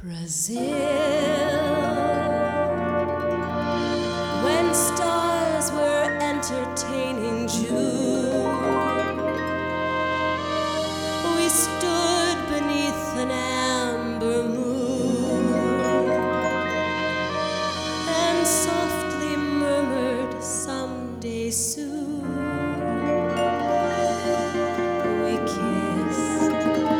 Brazil, when stars were entertaining June, we stood beneath an amber moon and softly murmured, "Someday soon." We kissed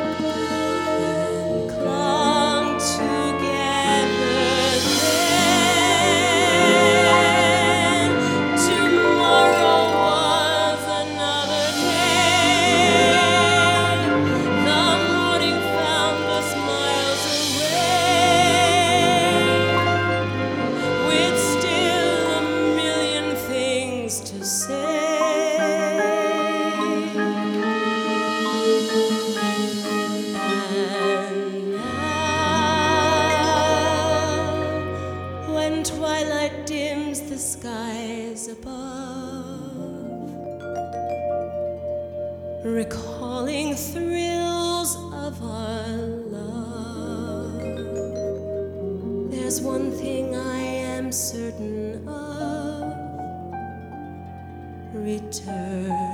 and clung together then. Tomorrow was another day. The morning found us miles away, with still a million things to say. And now, when twilight dims the skies above, recalling thrills of our love, there's one thing I am certain of: return.